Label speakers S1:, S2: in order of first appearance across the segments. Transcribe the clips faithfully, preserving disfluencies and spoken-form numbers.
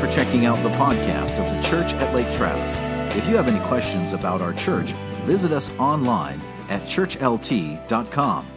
S1: for checking out the podcast of the Church at Lake Travis. If you have any questions about our church, visit us online at church l t dot com.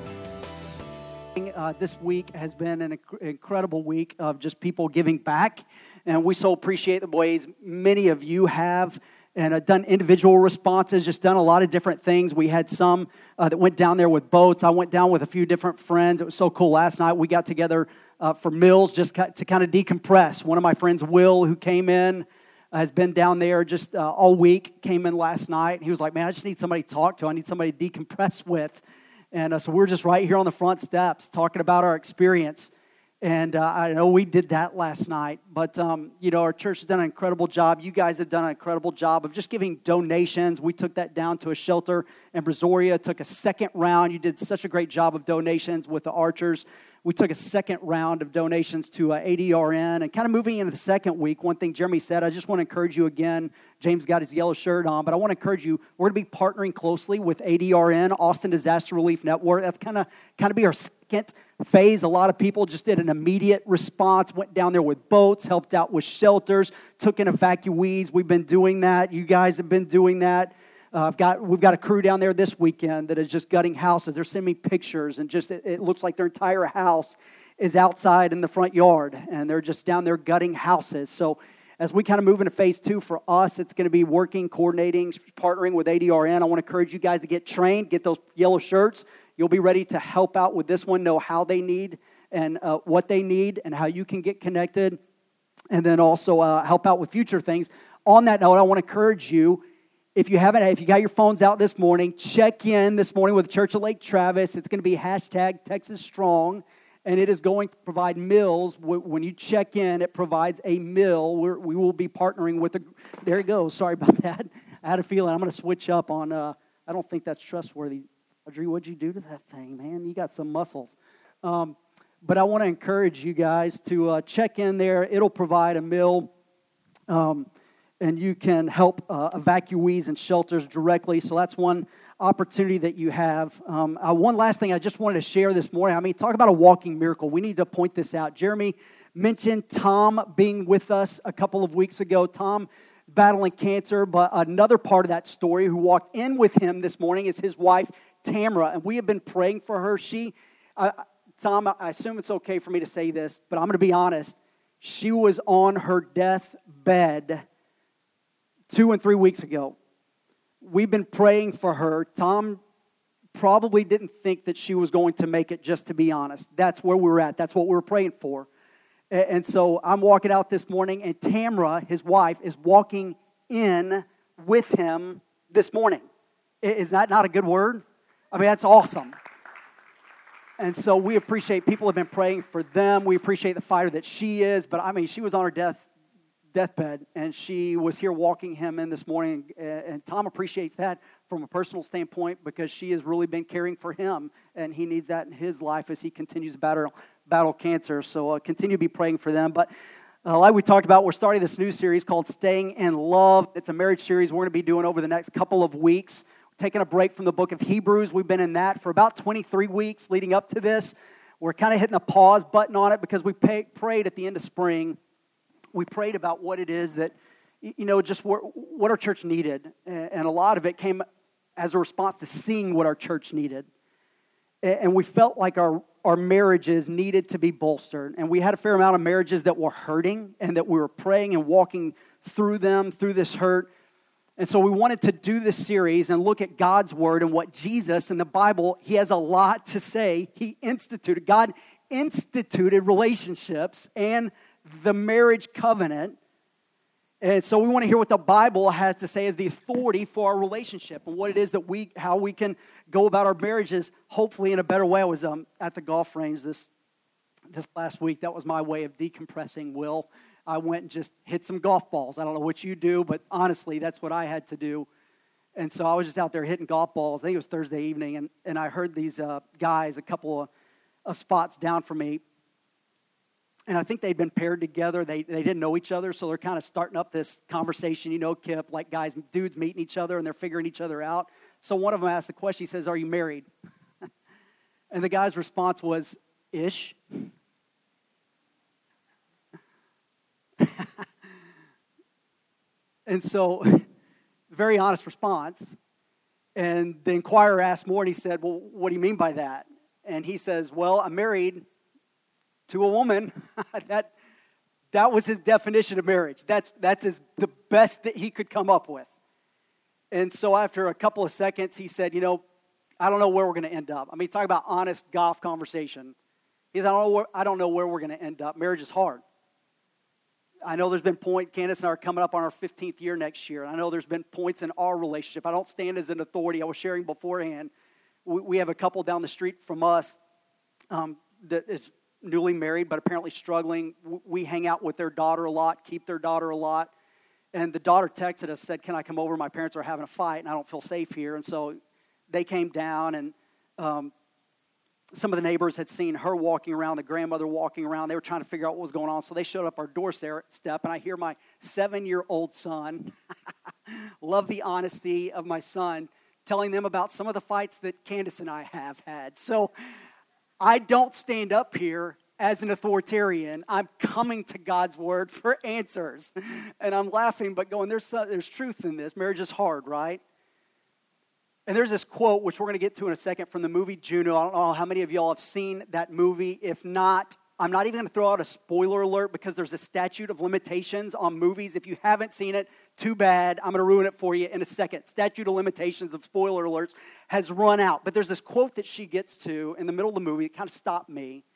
S2: Uh, this week has been an inc- incredible week of just people giving back, and we so appreciate the ways many of you have and uh, done individual responses, just done a lot of different things. We had some uh, that went down there with boats. I went down with a few different friends. It was so cool. Last night we got together uh, for meals just to kind of decompress. One of my friends, Will, who came in, uh, has been down there just uh, all week, came in last night. He was like, man, I just need somebody to talk to. I need somebody to decompress with. And uh, so we're just right here on the front steps talking about our experience. And uh, I know we did that last night. But, um, you know, our church has done an incredible job. You guys have done an incredible job of just giving donations. We took that down to a shelter in Brazoria, took a second round. You did such a great job of donations with the Archers. We took a second round of donations to uh, A D R N. And kind of moving into the second week, one thing Jeremy said, I just want to encourage you again. James got his yellow shirt on, but I want to encourage you, we're going to be partnering closely with A D R N, Austin Disaster Relief Network. That's kind of kind of be our second phase. A lot of people just did an immediate response, went down there with boats, helped out with shelters, took in evacuees. We've been doing that. You guys have been doing that. Uh, I've got we've got a crew down there this weekend that is just gutting houses. They're sending me pictures, and just it, it looks like their entire house is outside in the front yard, and they're just down there gutting houses. So as we kind of move into phase two for us, it's going to be working, coordinating, partnering with A D R N. I want to encourage you guys to get trained, get those yellow shirts. You'll be ready to help out with this one, know how they need and uh, what they need and how you can get connected, and then also uh, help out with future things. On that note, I want to encourage you, if you haven't, if you got your phones out this morning, check in this morning with the Church of Lake Travis. It's going to be hashtag Texas Strong, and it is going to provide meals. When you check in, it provides a meal. We're, we will be partnering with the, there it goes. Sorry about that. I had a feeling I'm going to switch up on, uh, I don't think that's trustworthy. Audrey, what'd you do to that thing, man? You got some muscles. Um, but I want to encourage you guys to uh, check in there. It'll provide a meal. Um And you can help uh, evacuees and shelters directly. So that's one opportunity that you have. Um, uh, one last thing I just wanted to share this morning. I mean, talk about a walking miracle. We need to point this out. Jeremy mentioned Tom being with us a couple of weeks ago. Tom is battling cancer, but another part of that story who walked in with him this morning is his wife, Tamara. And we have been praying for her. She, uh, Tom, I assume it's okay for me to say this, but I'm going to be honest. She was on her deathbed Two and three weeks ago. We've been praying for her. Tom probably didn't think that she was going to make it, just to be honest. That's where we were at. That's what we were praying for. And so I'm walking out this morning, and Tamara, his wife, is walking in with him this morning. Is that not a good word? I mean, that's awesome. And so we appreciate, people have been praying for them. We appreciate the fighter that she is. But I mean, she was on her death deathbed, and she was here walking him in this morning, and Tom appreciates that from a personal standpoint because she has really been caring for him, and he needs that in his life as he continues to battle, battle cancer. So uh, continue to be praying for them. But uh, like we talked about, we're starting this new series called Staying in Love. It's a marriage series we're going to be doing over the next couple of weeks. We're taking a break from the book of Hebrews. We've been in that for about twenty-three weeks leading up to this. We're kind of hitting a pause button on it because we pay, prayed at the end of spring. We prayed about what it is that, you know, just what our church needed. And a lot of it came as a response to seeing what our church needed. And we felt like our, our marriages needed to be bolstered. And we had a fair amount of marriages that were hurting and that we were praying and walking through them, through this hurt. And so we wanted to do this series and look at God's Word and what Jesus in the Bible, He has a lot to say. He instituted, God instituted relationships and the marriage covenant. And so we want to hear what the Bible has to say as the authority for our relationship and what it is that we, how we can go about our marriages, hopefully in a better way. I was um, at the golf range this this last week. That was my way of decompressing, Will. I went and just hit some golf balls. I don't know what you do, but honestly, that's what I had to do. And so I was just out there hitting golf balls. I think it was Thursday evening, and, and I heard these uh, guys a couple of, of spots down from me. And I think they'd been paired together. They they didn't know each other, so they're kind of starting up this conversation, you know, Kip, like guys, dudes meeting each other, and they're figuring each other out. So one of them asked the question, he says, "Are you married?" And the guy's response was, "Ish." And so, very honest response. And the inquirer asked more, and he said, well, what do you mean by that? And he says, well, I'm married to a woman. that that was his definition of marriage. That's that's his, the best that he could come up with. And so after a couple of seconds, he said, you know, I don't know where we're going to end up. I mean, talk about honest golf conversation. He said, I don't know where, I don't know where we're going to end up. Marriage is hard. I know there's been points, Candace and I are coming up on our fifteenth year next year. I know there's been points in our relationship. I don't stand as an authority. I was sharing beforehand. We, we have a couple down the street from us um, that is newly married, but apparently struggling. We hang out with their daughter a lot, keep their daughter a lot. And the daughter texted us, said, can I come over? My parents are having a fight, and I don't feel safe here. And so they came down, and um, some of the neighbors had seen her walking around, the grandmother walking around. They were trying to figure out what was going on. So they showed up our doorstep, and I hear my seven-year-old son, love the honesty of my son, telling them about some of the fights that Candace and I have had. So I don't stand up here as an authoritarian. I'm coming to God's word for answers. And I'm laughing, but going, there's, there's truth in this. Marriage is hard, right? And there's this quote, which we're going to get to in a second, from the movie Juno. I don't know how many of y'all have seen that movie. If not, I'm not even going to throw out a spoiler alert because there's a statute of limitations on movies. If you haven't seen it, too bad. I'm going to ruin it for you in a second. Statute of limitations of spoiler alerts has run out. But there's this quote that she gets to in the middle of the movie. It kind of stopped me.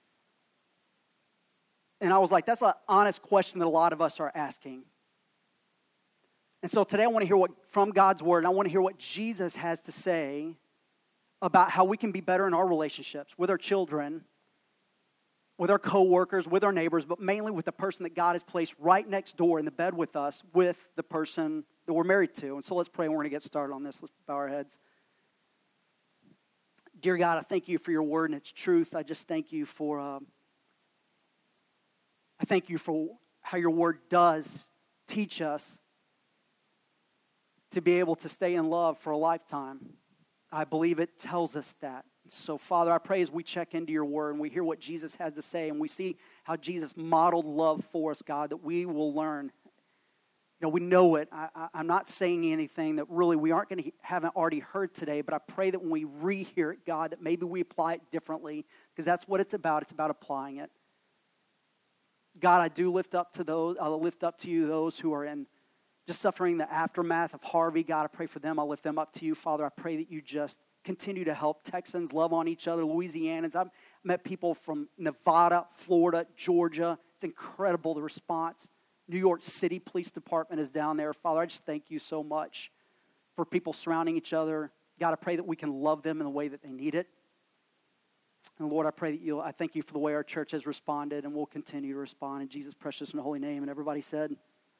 S2: And I was like, that's an honest question that a lot of us are asking. And so today I want to hear what from God's word, and I want to hear what Jesus has to say about how we can be better in our relationships with our children, with our coworkers, with our neighbors, but mainly with the person that God has placed right next door in the bed with us, with the person that we're married to. And so let's pray, and we're going to get started on this. Let's bow our heads. Dear God, I thank you for your word and its truth. I just thank you for, uh, I thank you for how your word does teach us to be able to stay in love for a lifetime. I believe it tells us that. So, Father, I pray as we check into your word and we hear what Jesus has to say and we see how Jesus modeled love for us, God, that we will learn. You know, we know it. I, I, I'm not saying anything that really we aren't going to haven't already heard today, but I pray that when we rehear it, God, that maybe we apply it differently, because that's what it's about. It's about applying it. God, I do lift up to those. I'll lift up to you those who are in just suffering the aftermath of Harvey. God, I pray for them. I'll lift them up to you. Father, I pray that you just continue to help Texans love on each other, Louisianans. I've met people from Nevada, Florida, Georgia. It's incredible, the response. New York City Police Department is down there. Father, I just thank you so much for people surrounding each other. God, I pray that we can love them in the way that they need it. And Lord, I pray that you'll, I thank you for the way our church has responded, and we'll continue to respond in Jesus' precious and holy name. And everybody said,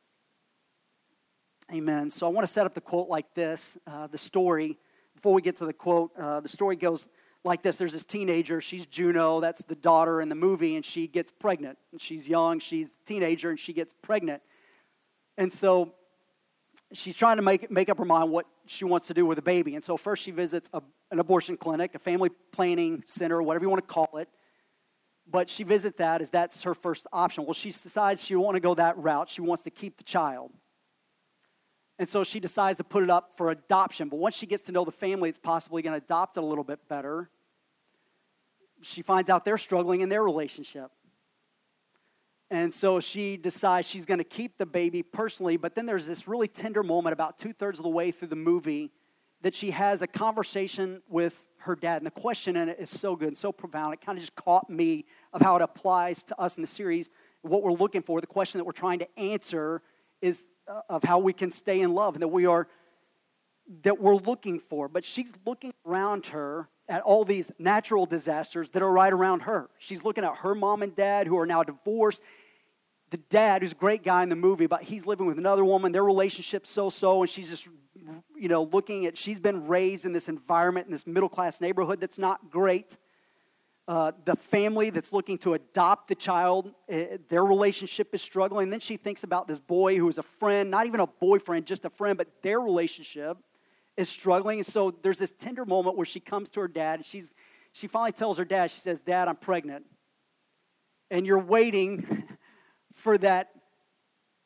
S2: amen. So I want to set up the quote like this. Uh, the story, before we get to the quote, uh, the story goes like this. There's this teenager. She's Juno. That's the daughter in the movie, and she gets pregnant. And she's young. She's a teenager, and she gets pregnant. And so she's trying to make make up her mind what she wants to do with the baby. And so first she visits a, an abortion clinic, a family planning center, whatever you want to call it. But she visits that as that's her first option. Well, she decides she don't want to go that route. She wants to keep the child. And so she decides to put it up for adoption. But once she gets to know the family that's possibly going to adopt it a little bit better, she finds out they're struggling in their relationship. And so she decides she's going to keep the baby personally. But then there's this really tender moment about two-thirds of the way through the movie that she has a conversation with her dad. And the question in it is so good and so profound. It kind of just caught me of how it applies to us in the series. What we're looking for, the question that we're trying to answer is of how we can stay in love and that we are, that we're looking for. But she's looking around her at all these natural disasters that are right around her. She's looking at her mom and dad who are now divorced. The dad, who's a great guy in the movie, but he's living with another woman. Their relationship's so-so, and she's just, you know, looking at, she's been raised in this environment, in this middle-class neighborhood that's not great. Uh, the family that's looking to adopt the child, uh, their relationship is struggling. And then she thinks about this boy who is a friend, not even a boyfriend, just a friend, but their relationship is struggling. And so there's this tender moment where she comes to her dad, and she's, she finally tells her dad, she says, Dad, I'm pregnant. And you're waiting for that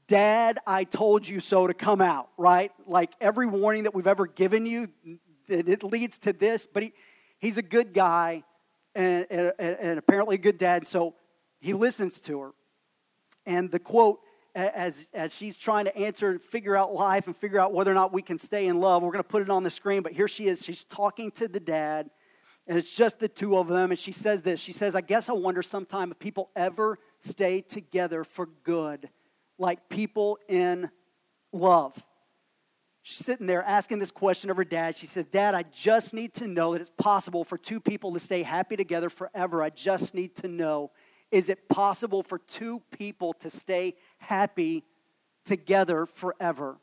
S2: Dad, I told you so to come out, right? Like every warning that we've ever given you, it, it leads to this. But he, he's a good guy and, and, and apparently a good dad, so he listens to her. And the quote, as, as she's trying to answer and figure out life and figure out whether or not we can stay in love, we're going to put it on the screen, but here she is. She's talking to the dad, and it's just the two of them, and she says this. She says, I guess I wonder sometime if people ever stay together for good, like people in love. She's sitting there asking this question of her dad. She says, Dad, I just need to know that it's possible for two people to stay happy together forever. I just need to know, is it possible for two people to stay happy together forever?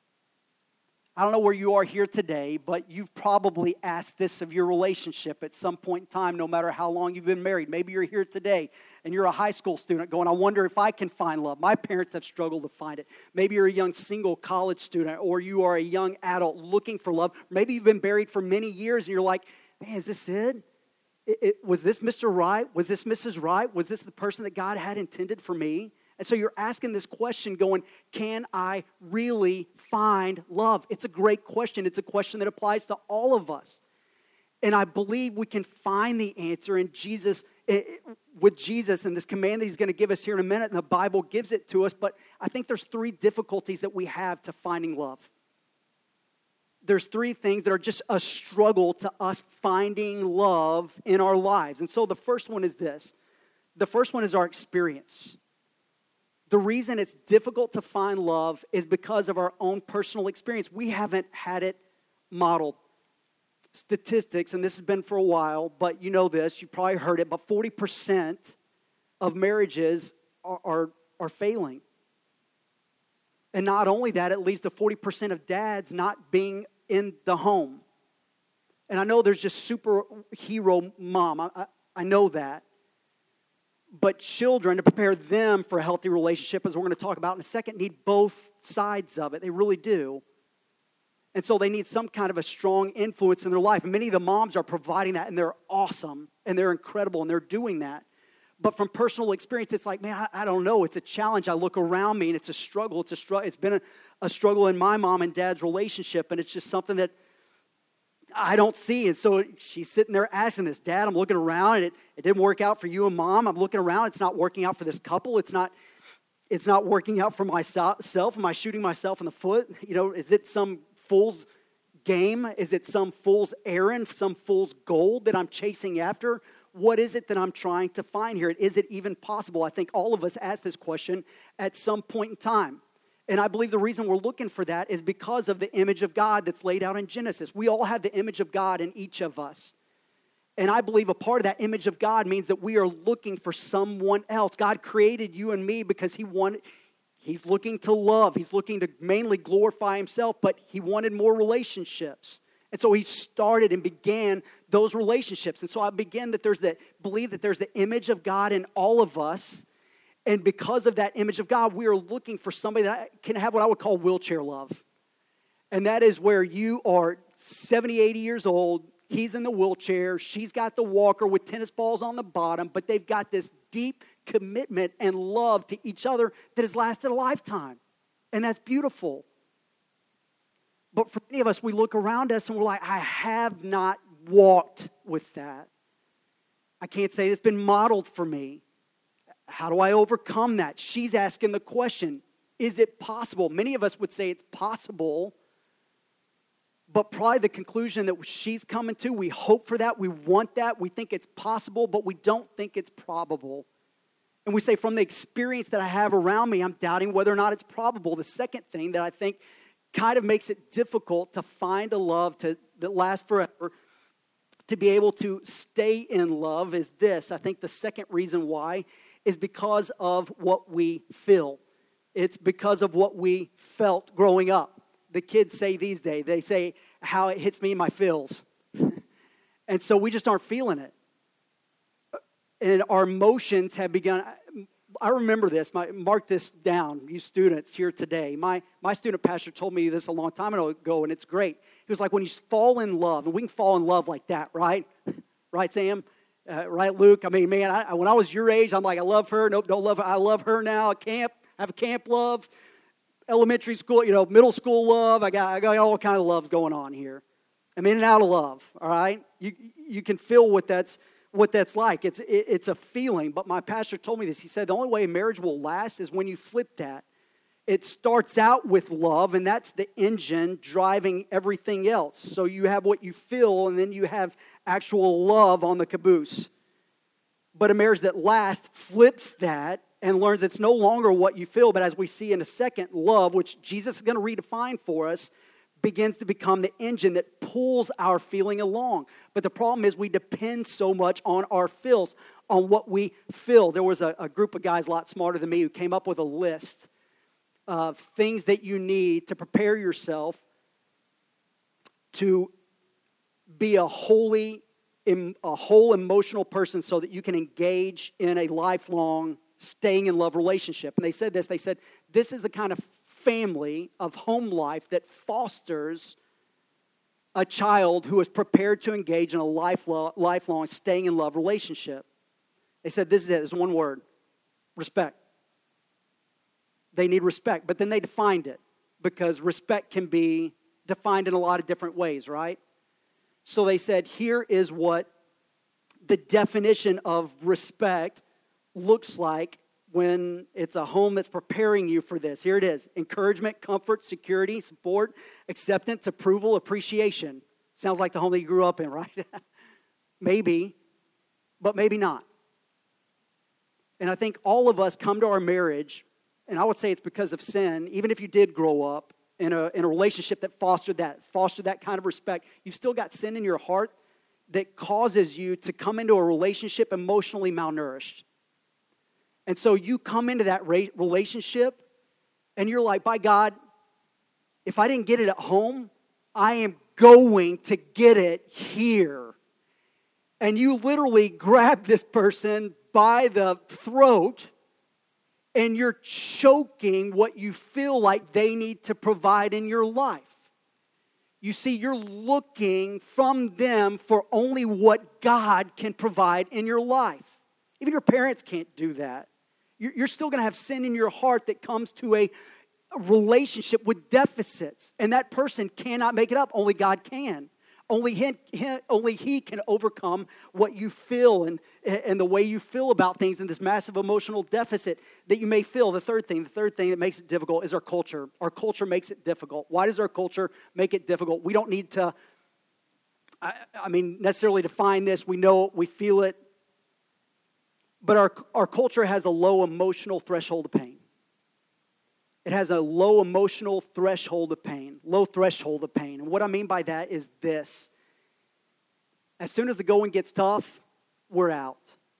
S2: I don't know where you are here today, but you've probably asked this of your relationship at some point in time, no matter how long you've been married. Maybe you're here today and you're a high school student going, I wonder if I can find love. My parents have struggled to find it. Maybe you're a young single college student, or you are a young adult looking for love. Maybe you've been married for many years and you're like, man, is this it? It, it was this Mister Right? Was this Missus Right? Was this the person that God had intended for me? And so you're asking this question going, can I really find love? It's a great question. It's a question that applies to all of us. And I believe we can find the answer in Jesus, with Jesus and this command that he's going to give us here in a minute. And the Bible gives it to us. But I think there's three difficulties that we have to finding love. There's three things that are just a struggle to us finding love in our lives. And so the first one is this. The first one is our experience. The reason it's difficult to find love is because of our own personal experience. We haven't had it modeled. Statistics, and this has been for a while, but you know this, you probably heard it, but forty percent of marriages are, are, are failing. And not only that, it leads to forty percent of dads not being in the home. And I know there's just superhero mom. I, I, I know that. But children, to prepare them for a healthy relationship, as we're going to talk about in a second, need both sides of it. They really do. And so they need some kind of a strong influence in their life. And many of the moms are providing that, and they're awesome, and they're incredible, and they're doing that. But from personal experience, it's like, man, I, I don't know. It's a challenge. I look around me, and it's a struggle. It's a str- It's been a, a struggle in my mom and dad's relationship, and it's just something that I don't see. And so she's sitting there asking this, Dad, I'm looking around, and it, it didn't work out for you and Mom. I'm looking around. It's not working out for this couple. It's not it's not working out for myself. Am I shooting myself in the foot? You know, is it some fool's game? Is it some fool's errand, some fool's goal that I'm chasing after? What is it that I'm trying to find here? Is it even possible? I think all of us ask this question at some point in time. And I believe the reason we're looking for that is because of the image of God that's laid out in Genesis. We all have the image of God in each of us. And I believe a part of that image of God means that we are looking for someone else. God created you and me because he wanted, he's looking to love. He's looking to mainly glorify himself, but he wanted more relationships. And so he started and began those relationships. And so I begin that there's that, believe that there's the image of God in all of us. And because of that image of God, we are looking for somebody that can have what I would call wheelchair love. And that is where you are seventy, eighty years old. He's in the wheelchair. She's got the walker with tennis balls on the bottom. But they've got this deep commitment and love to each other that has lasted a lifetime. And that's beautiful. But for many of us, we look around us and we're like, I have not walked with that. I can't say it's been modeled for me. How do I overcome that? She's asking the question, is it possible? Many of us would say it's possible, but probably the conclusion that she's coming to, we hope for that, we want that, we think it's possible, but we don't think it's probable. And we say, from the experience that I have around me, I'm doubting whether or not it's probable. The second thing that I think kind of makes it difficult to find a love to, that lasts forever, to be able to stay in love is this. I think the second reason why is because of what we feel. It's because of what we felt growing up. The kids say these days, they say how it hits me in my feels. And so we just aren't feeling it. And our emotions have begun. I remember this. My, mark this down, you students here today. My, my student pastor told me this a long time ago, and it's great. He was like, when you fall in love, and we can fall in love like that, right? Right, Sam? Uh, right, Luke? I mean, man, I, when I was your age, I'm like, I love her. Nope, don't love her. I love her now. Camp, have a camp love. elementary school, you know, middle school love. I got, I got all kinds of loves going on here. I'm in and out of love, all right? You you can feel what that's what that's like. It's it, it's a feeling, but my pastor told me this. He said the only way marriage will last is when you flip that. It starts out with love, and that's the engine driving everything else. So you have what you feel, and then you have actual love on the caboose. But a marriage that lasts flips that and learns it's no longer what you feel, but as we see in a second, love, which Jesus is going to redefine for us, begins to become the engine that pulls our feeling along. But the problem is we depend so much on our feels, on what we feel. There was a, a group of guys a lot smarter than me who came up with a list of things that you need to prepare yourself to be a holy, a whole emotional person so that you can engage in a lifelong staying in love relationship. And they said this, they said, this is the kind of family of home life that fosters a child who is prepared to engage in a lifelong, lifelong staying in love relationship. They said this is it, it's one word, respect. They need respect, but then they defined it because respect can be defined in a lot of different ways, right? So they said, here is what the definition of respect looks like when it's a home that's preparing you for this. Here it is. Encouragement, comfort, security, support, acceptance, approval, appreciation. Sounds like the home that you grew up in, right? Maybe, but maybe not. And I think all of us come to our marriage, and I would say it's because of sin, even if you did grow up in a, in a relationship that fostered that, fostered that kind of respect, you've still got sin in your heart that causes you to come into a relationship emotionally malnourished. And so you come into that relationship and you're like, by God, if I didn't get it at home, I am going to get it here. And you literally grab this person by the throat and you're choking what you feel like they need to provide in your life. You see, you're looking from them for only what God can provide in your life. Even your parents can't do that. You're still going to have sin in your heart that comes to a relationship with deficits. And that person cannot make it up. Only God can. Only he, he, only he can overcome what you feel and, and the way you feel about things in this massive emotional deficit that you may feel. The third thing, the third thing that makes it difficult is our culture. Our culture makes it difficult. Why does our culture make it difficult? We don't need to, I, I mean, necessarily define this. We know it, we feel it. But our, our culture has a low emotional threshold of pain. It has a low emotional threshold of pain, low threshold of pain. And what I mean by that is this. As soon as the going gets tough, we're out.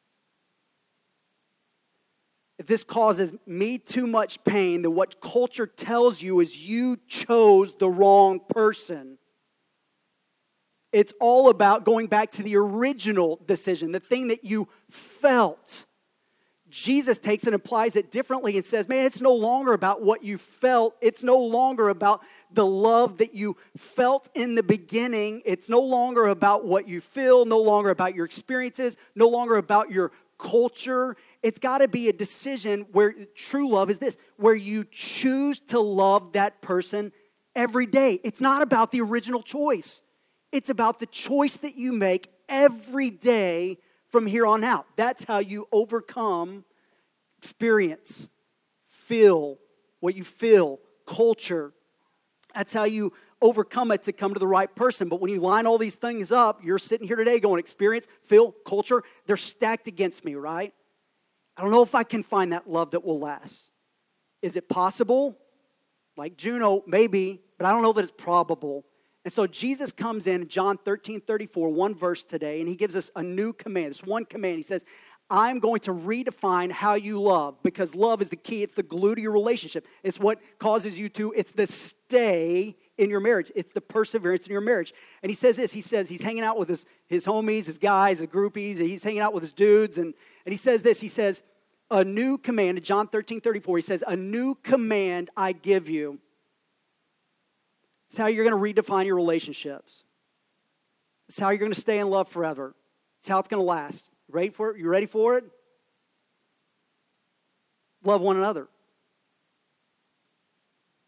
S2: If this causes me too much pain, then what culture tells you is you chose the wrong person. It's all about going back to the original decision, the thing that you felt. Jesus takes it and applies it differently and says, man, it's no longer about what you felt. It's no longer about the love that you felt in the beginning. It's no longer about what you feel, no longer about your experiences, no longer about your culture. It's got to be a decision where true love is this, where you choose to love that person every day. It's not about the original choice. It's about the choice that you make every day from here on out. That's how you overcome, experience, feel what you feel, culture. That's how you overcome it to come to the right person. But when you line all these things up, you're sitting here today going, experience, feel, culture, they're stacked against me, right? I don't know if I can find that love that will last. Is it possible? Like Juno, maybe, but I don't know that it's probable. And so Jesus comes in, John thirteen thirty-four, one verse today, and he gives us a new command. It's one command. He says, I'm going to redefine how you love, because love is the key. It's the glue to your relationship. It's what causes you to, it's the stay in your marriage. It's the perseverance in your marriage. And he says this, he says he's hanging out with his, his homies, his guys, his groupies, and he's hanging out with his dudes. And, and he says this, he says, a new command, in John thirteen thirty-four, he says, a new command I give you. It's how you're going to redefine your relationships. It's how you're going to stay in love forever. It's how it's going to last. You ready for it? You ready for it? Love one another.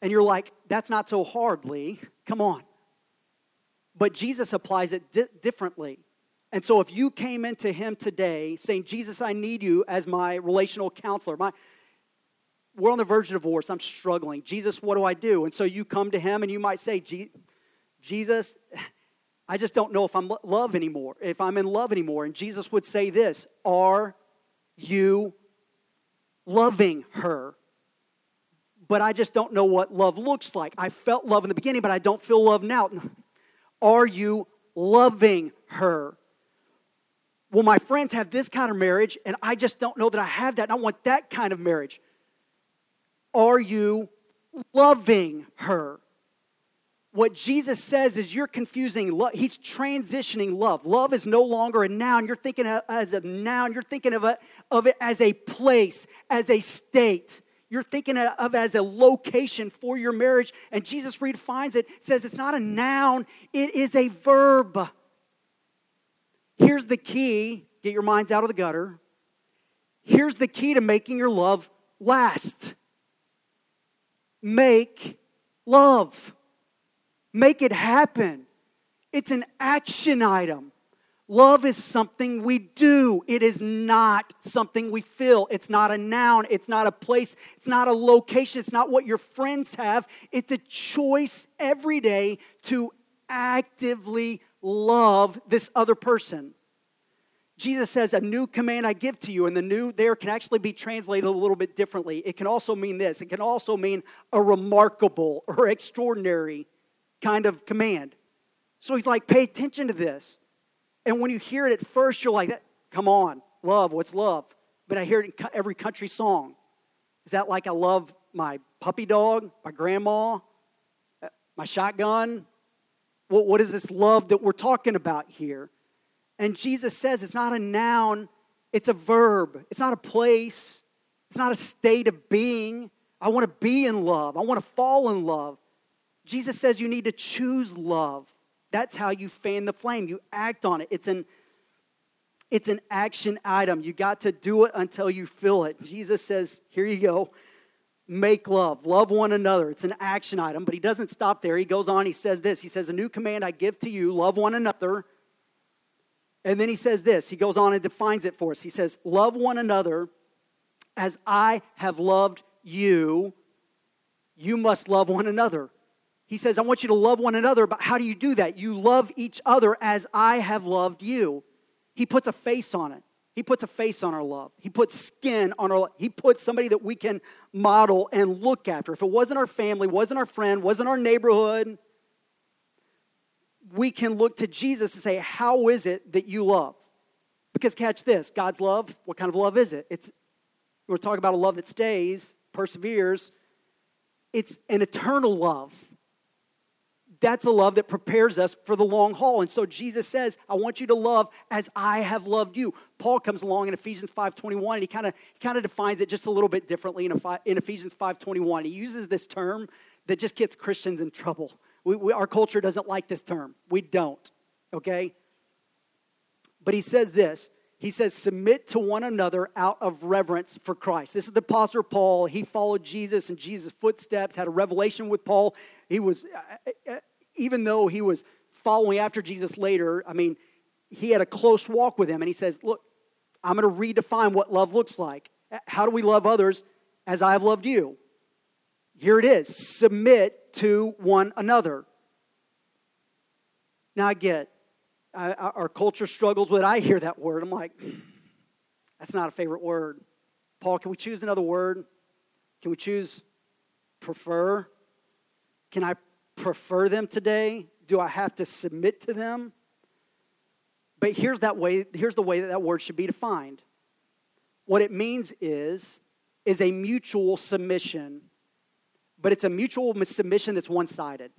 S2: And you're like, that's not so hard, Lee. Come on. But Jesus applies it di- differently. And so if you came into him today saying, Jesus, I need you as my relational counselor. My, we're on the verge of divorce. I'm struggling. Jesus, what do I do? And so you come to him and you might say, Jesus, I just don't know if I'm love anymore, if I'm in love anymore. And Jesus would say this, are you loving her? But I just don't know what love looks like. I felt love in the beginning, but I don't feel love now. Are you loving her? Well, my friends have this kind of marriage, and I just don't know that I have that, and I want that kind of marriage. Are you loving her? What Jesus says is you're confusing love. He's transitioning love. Love is no longer a noun. You're thinking of it as a noun. You're thinking of it, of it as a place, as a state. You're thinking of it as a location for your marriage. And Jesus redefines it, says it's not a noun, it is a verb. Here's the key. Get your minds out of the gutter. Here's the key to making your love last. Make love. Make it happen. It's an action item. Love is something we do. It is not something we feel. It's not a noun. It's not a place. It's not a location. It's not what your friends have. It's a choice every day to actively love this other person. Jesus says, a new command I give to you, and the new there can actually be translated a little bit differently. It can also mean this. It can also mean a remarkable or extraordinary kind of command. So he's like, pay attention to this. And when you hear it at first, you're like, come on, love, what's love? But I hear it in every country song. Is that like I love my puppy dog, my grandma, my shotgun? What, what is this love that we're talking about here? And Jesus says it's not a noun, it's a verb. It's not a place. It's not a state of being. I want to be in love. I want to fall in love. Jesus says you need to choose love. That's how you fan the flame. You act on it. It's an, it's an action item. You got to do it until you feel it. Jesus says, here you go. Make love. Love one another. It's an action item. But he doesn't stop there. He goes on. He says this. He says, a new command I give to you. Love one another. And then he says this. He goes on and defines it for us. He says, love one another as I have loved you. You must love one another. He says, I want you to love one another, but how do you do that? You love each other as I have loved you. He puts a face on it. He puts a face on our love. He puts skin on our love. He puts somebody that we can model and look after. If it wasn't our family, wasn't our friend, wasn't our neighborhood, we can look to Jesus and say, how is it that you love? Because catch this, God's love, what kind of love is it? It's we're talking about a love that stays, perseveres. It's an eternal love. That's a love that prepares us for the long haul. And so Jesus says, I want you to love as I have loved you. Paul comes along in Ephesians five twenty-one, and he kind of he kind of defines it just a little bit differently in, in Ephesians five twenty-one. He uses this term that just gets Christians in trouble. We, we, our culture doesn't like this term. We don't, okay? But he says this. He says, submit to one another out of reverence for Christ. This is the Apostle Paul. He followed Jesus in Jesus' footsteps, had a revelation with Paul. He was, even though he was following after Jesus later, I mean, he had a close walk with him. And he says, look, I'm going to redefine what love looks like. How do we love others as I have loved you? Here it is. Submit to one another. Now I get I, our culture struggles with it. I hear that word. I'm like, that's not a favorite word. Paul, can we choose another word? Can we choose prefer? Can I prefer them today? Do I have to submit to them? But here's that way. Here's the way that that word should be defined. What it means is, is a mutual submission, but it's a mutual submission that's one-sided.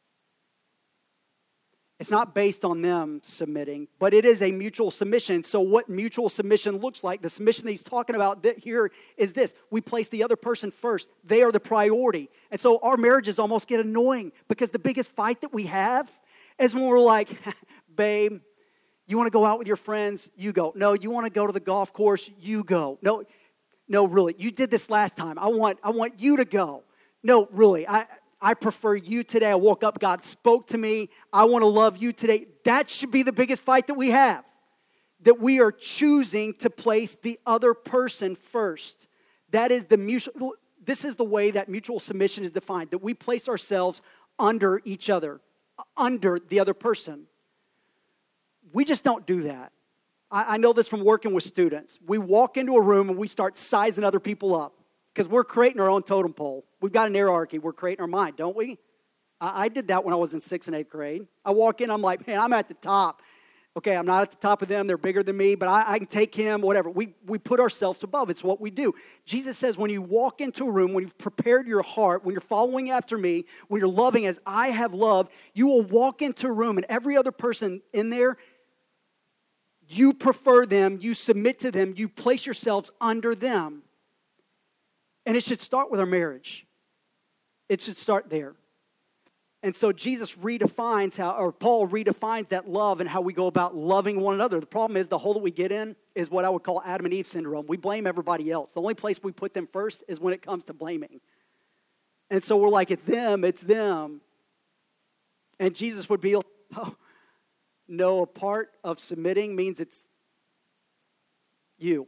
S2: It's not based on them submitting, but it is a mutual submission. So what mutual submission looks like, the submission that he's talking about here is this. We place the other person first. They are the priority. And so our marriages almost get annoying because the biggest fight that we have is when we're like, babe, you want to go out with your friends? You go. No, you want to go to the golf course? You go. No, no, really, you did this last time. I want, I want you to go. No, really, I, I prefer you today. I woke up, God spoke to me. I want to love you today. That should be the biggest fight that we have. That we are choosing to place the other person first. That is the mutual, this is the way that mutual submission is defined. That we place ourselves under each other, under the other person. We just don't do that. I, I know this from working with students. We walk into a room and we start sizing other people up. Because we're creating our own totem pole. We've got an hierarchy. We're creating our mind, don't we? I, I did that when I was in sixth and eighth grade. I walk in, I'm like, man, I'm at the top. Okay, I'm not at the top of them. They're bigger than me, but I, I can take him, whatever. We, we put ourselves above. It's what we do. Jesus says when you walk into a room, when you've prepared your heart, when you're following after me, when you're loving as I have loved, you will walk into a room and every other person in there, you prefer them, you submit to them, you place yourselves under them. And it should start with our marriage. It should start there. And so Jesus redefines how, or Paul redefines that love and how we go about loving one another. The problem is the hole that we get in is what I would call Adam and Eve syndrome. We blame everybody else. The only place we put them first is when it comes to blaming. And so we're like, it's them, it's them. And Jesus would be, oh, no, a part of submitting means it's you.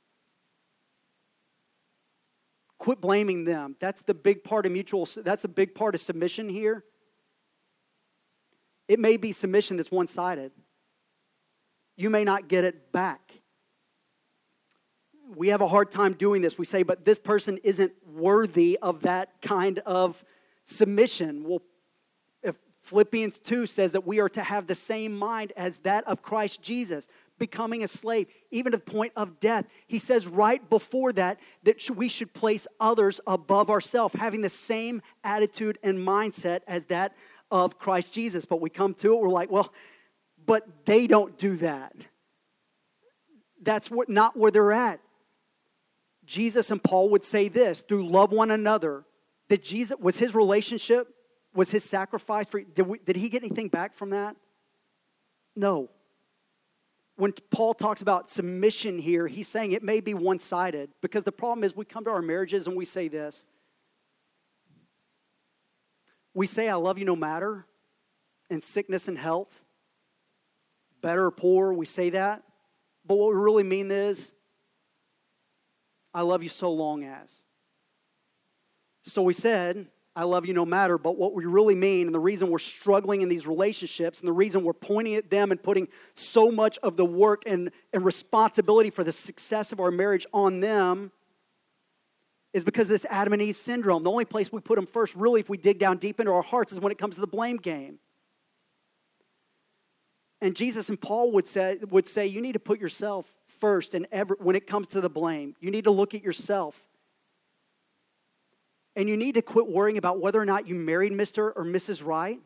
S2: Quit blaming them. That's the big part of mutual, that's the big part of submission here. It may be submission that's one-sided. You may not get it back. We have a hard time doing this. We say, but this person isn't worthy of that kind of submission. Well, if Philippians two says that we are to have the same mind as that of Christ Jesus, becoming a slave, even to the point of death. He says right before that, that we should place others above ourselves, having the same attitude and mindset as that of Christ Jesus. But we come to it, we're like, well, but they don't do that. That's what, not where they're at. Jesus and Paul would say this, through love one another, that Jesus, was his relationship, was his sacrifice, for, did, we, did he get anything back from that? No. When Paul talks about submission here, he's saying it may be one-sided. Because the problem is we come to our marriages and we say this. We say, I love you no matter. In sickness and health. Better or poor, we say that. But what we really mean is, I love you so long as. So we said, I love you no matter, but what we really mean, and the reason we're struggling in these relationships, and the reason we're pointing at them and putting so much of the work and, and responsibility for the success of our marriage on them, is because of this Adam and Eve syndrome. The only place we put them first, really, if we dig down deep into our hearts, is when it comes to the blame game. And Jesus and Paul would say, would say you need to put yourself first in every, when it comes to the blame. You need to look at yourself. And you need to quit worrying about whether or not you married Mister or Missus Right.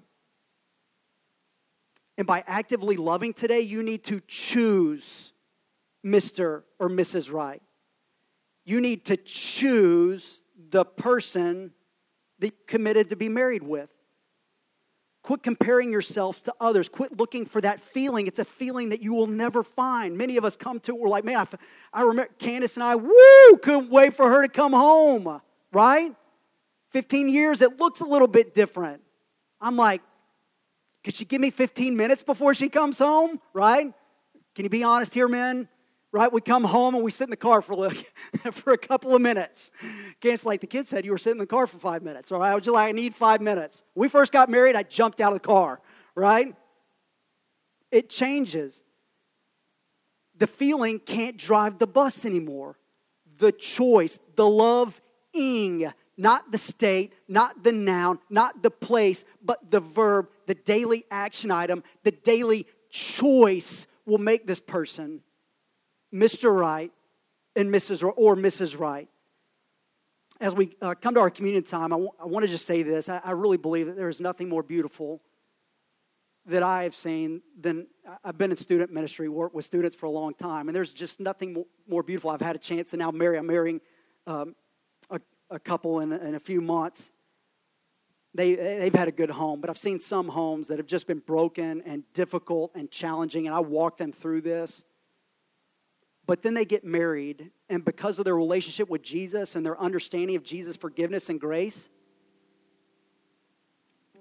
S2: And by actively loving today, you need to choose Mister or Missus Right. You need to choose the person that you're committed to be married with. Quit comparing yourselves to others. Quit looking for that feeling. It's a feeling that you will never find. Many of us come to it, we're like, man, I, I remember Candace and I, woo, couldn't wait for her to come home, right? fifteen years, it looks a little bit different. I'm like, could she give me fifteen minutes before she comes home, right? Can you be honest here, men? Right, we come home and we sit in the car for like, for a couple of minutes. Candace, like the kid said, you were sitting in the car for five minutes. All right, I was just like, I need five minutes. When we first got married, I jumped out of the car, right? It changes. The feeling can't drive the bus anymore. The choice, the loving, not the state, not the noun, not the place, but the verb, the daily action item, the daily choice will make this person Mister Right and Missus or, or Missus Right. As we uh, come to our communion time, I, w- I want to just say this. I, I really believe that there is nothing more beautiful that I have seen than, I've been in student ministry, worked with students for a long time, and there's just nothing more, more beautiful. I've had a chance to now marry. I'm marrying um, a, a couple in, in a few months. They, they've had a good home, but I've seen some homes that have just been broken and difficult and challenging, and I walk them through this. But then they get married, and because of their relationship with Jesus and their understanding of Jesus' forgiveness and grace,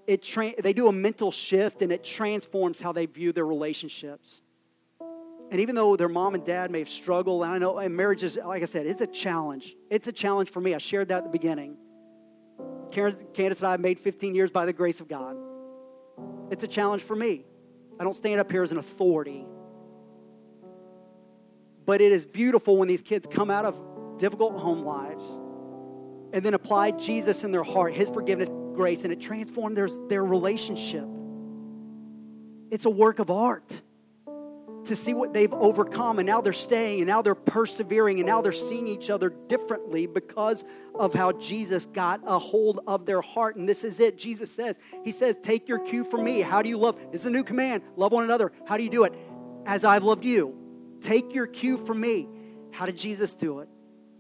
S2: it tra- they do a mental shift, and it transforms how they view their relationships. And even though their mom and dad may have struggled, and I know and marriage is, like I said, it's a challenge. It's a challenge for me. I shared that at the beginning. Karen, Candace and I have made fifteen years by the grace of God. It's a challenge for me. I don't stand up here as an authority. But it is beautiful when these kids come out of difficult home lives and then apply Jesus in their heart, His forgiveness, grace, and it transformed their, their relationship. It's a work of art to see what they've overcome, and now they're staying, and now they're persevering, and now they're seeing each other differently because of how Jesus got a hold of their heart. And this is it. Jesus says, He says, take your cue from me. How do you love? It's a new command. Love one another. How do you do it? As I've loved you. Take your cue from me. How did Jesus do it?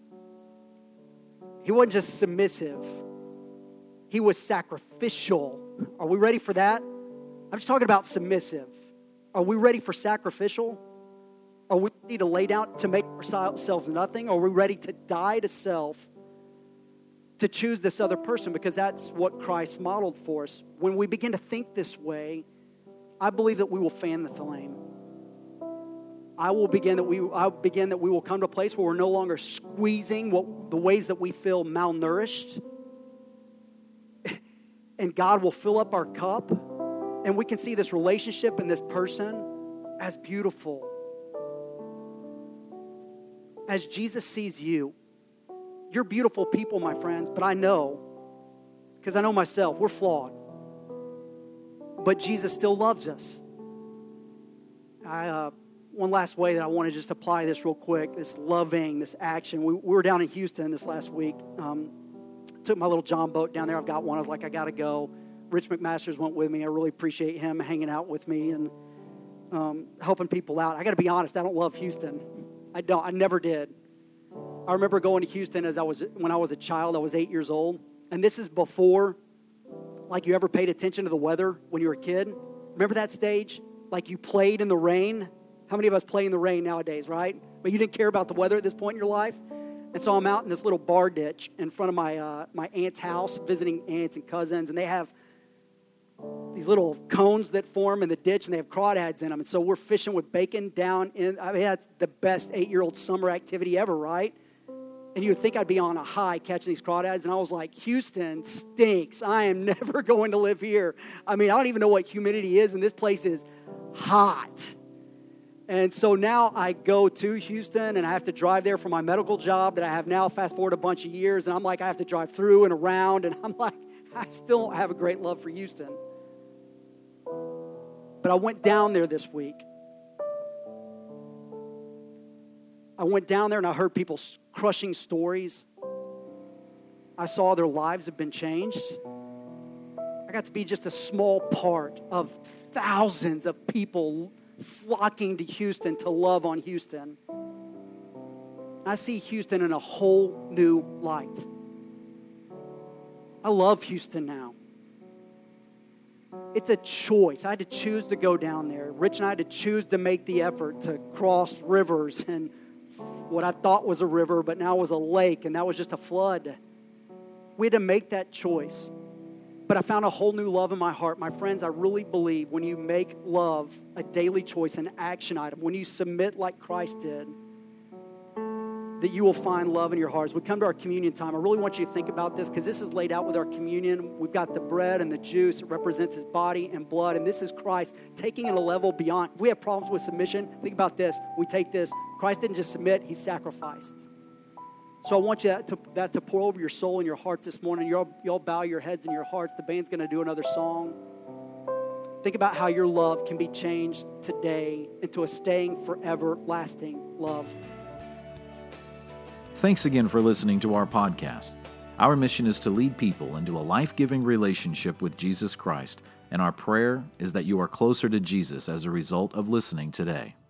S2: He wasn't just submissive. He was sacrificial. Are we ready for that? I'm just talking about submissive. Are we ready for sacrificial? Are we ready to lay down, to make ourselves nothing? Are we ready to die to self, to choose this other person? Because that's what Christ modeled for us. When we begin to think this way, I believe that we will fan the flame. I will begin that we I begin that we will come to a place where we're no longer squeezing what the ways that we feel malnourished. And God will fill up our cup. And we can see this relationship and this person as beautiful. As Jesus sees you. You're beautiful people, my friends, but I know, because I know myself, we're flawed. But Jesus still loves us. I, uh, one last way that I want to just apply this real quick, this loving, this action. We, we were down in Houston this last week. Um, took my little John boat down there. I've got one. I was like, I got to go. Rich McMasters went with me. I really appreciate him hanging out with me and um, helping people out. I got to be honest, I don't love Houston. I don't. I never did. I remember going to Houston as I was when I was a child. I was eight years old, and this is before, like, you ever paid attention to the weather when you were a kid. Remember that stage? Like, you played in the rain. How many of us play in the rain nowadays, right? But you didn't care about the weather at this point in your life. And so I'm out in this little bar ditch in front of my uh, my aunt's house, visiting aunts and cousins, and they have these little cones that form in the ditch, and they have crawdads in them. And so we're fishing with bacon down in, I mean, that's the best eight-year-old summer activity ever, right? And you would think I'd be on a high catching these crawdads, and I was like, Houston stinks. I am never going to live here. I mean, I don't even know what humidity is, and this place is hot. And so now I go to Houston, and I have to drive there for my medical job that I have now, fast forward a bunch of years, and I'm like, I have to drive through and around, and I'm like, I still have a great love for Houston. But I went down there this week. I went down there and I heard people's crushing stories. I saw their lives have been changed. I got to be just a small part of thousands of people flocking to Houston to love on Houston. I see Houston in a whole new light. I love Houston now. It's a choice. I had to choose to go down there. Rich and I had to choose to make the effort to cross rivers and what I thought was a river, but now was a lake, and that was just a flood. We had to make that choice. But I found a whole new love in my heart. My friends, I really believe when you make love a daily choice, an action item, when you submit like Christ did, that you will find love in your hearts. We come to our communion time. I really want you to think about this because this is laid out with our communion. We've got the bread and the juice. It represents His body and blood, and this is Christ taking it a level beyond. If we have problems with submission, think about this. We take this. Christ didn't just submit, He sacrificed. So I want you that to, that to pour over your soul and your hearts this morning. You all, you all bow your heads and your hearts. The band's going to do another song. Think about how your love can be changed today into a staying, forever, lasting love.
S1: Thanks again for listening to our podcast. Our mission is to lead people into a life-giving relationship with Jesus Christ, and our prayer is that you are closer to Jesus as a result of listening today.